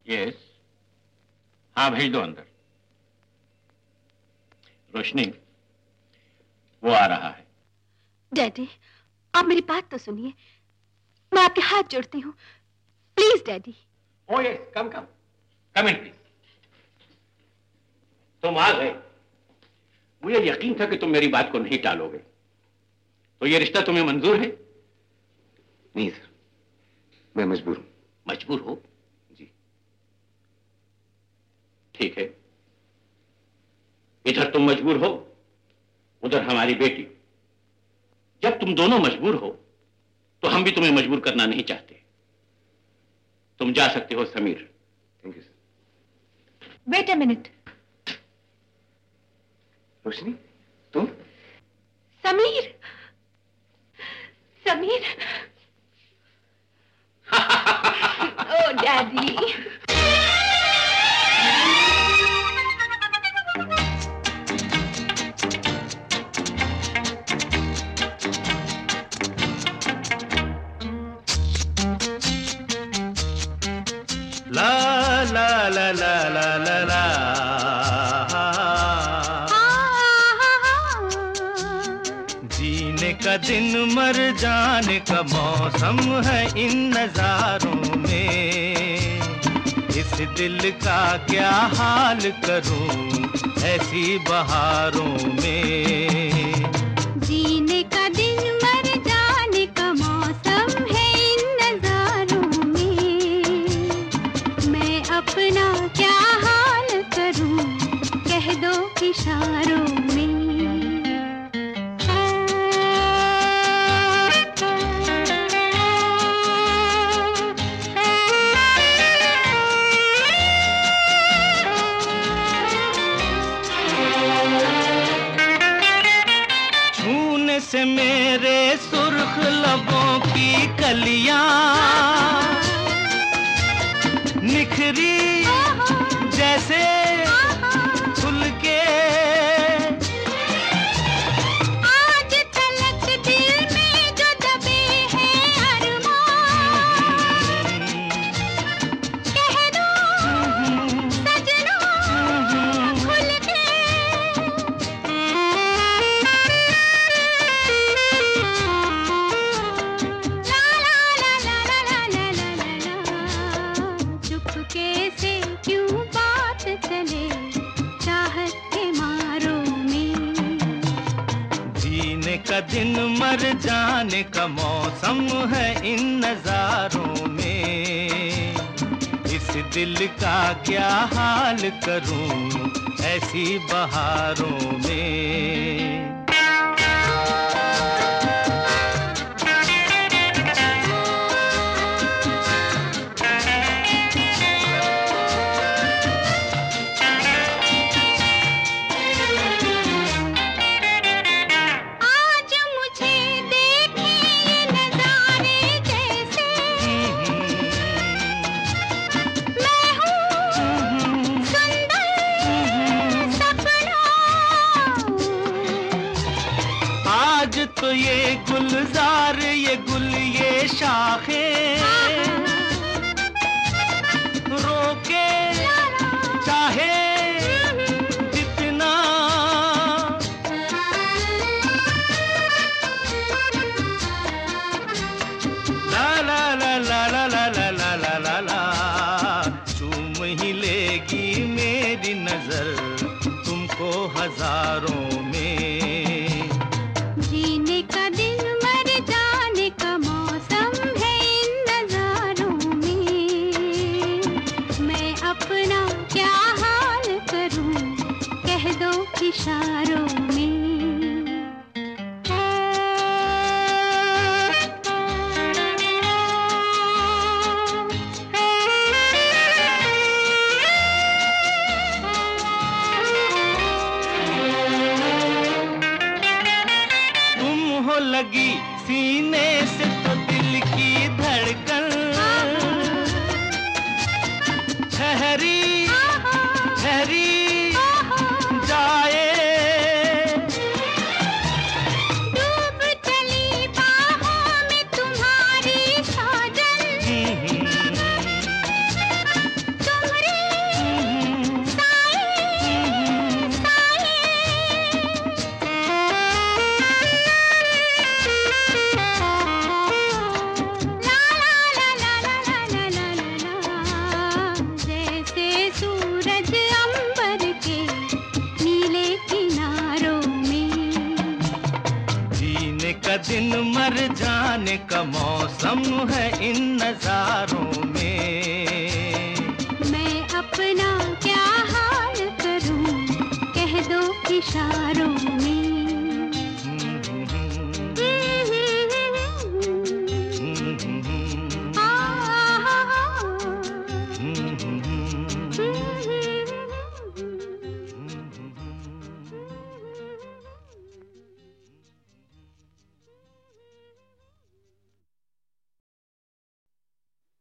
Yes, हाँ भेज दो अंदर। रोशनी, वो आ रहा है। डैडी, आप मेरी बात तो सुनिए, मैं आपके हाथ जोड़ती हूँ, please daddy. Oh yes, come come come in please. तुम आ गए, मुझे यकीन था कि तुम मेरी बात को नहीं टालोगे। तो ये रिश्ता तुम्हें मंजूर है? नहीं सर, मैं मजबूर हूं। मजबूर हो? जी। ठीक है, इधर तुम मजबूर हो, उधर हमारी बेटी। जब तुम दोनों मजबूर हो तो हम भी तुम्हें मजबूर करना नहीं चाहते। तुम जा सकते हो Sameer. Thank you sir. Wait a minute. Roshni, तुम? समीर, समीर। Oh daddy. ला ला ला ला ला ला ला। जीने का दिन मर जाने का मौसम है इन नजारों में। इस दिल का क्या हाल करूं ऐसी बहारों में। जीने का दिन मर जाने का मौसम है इन नजारों में। मैं अपना क्या हाल करूं कह दो इशारों में। से मेरे सुर्ख लबों की कलियां निखरी जैसे फूल के। आज तलक दिल में जो दबे हैं अरमान कह दो सजना खुल के। कैसे क्यों बात चले चाहत के मारों में। जीने का दिन मर जाने का मौसम है इन नजारों में। इस दिल का क्या हाल करूं ऐसी बहारों में। तो ये गुलजार ये गुल ये शाखें रोके चाहे जितना। ला ला ला ला ला ला ला ला ला ला ला। चूम ही लेगी मेरी नजर तुमको हजारों में। जीने का दिन मर जाने का मौसम है इन नजारों में। मैं अपना क्या हाल करूं कह दो इशारों में। लगी सीने से तो दिल की धड़कन ठहरी ठहरी जाए। डूब चली बाहों में तुम्हारी साजन तुम दिन मर जाने का मौसम है इन नजारों में।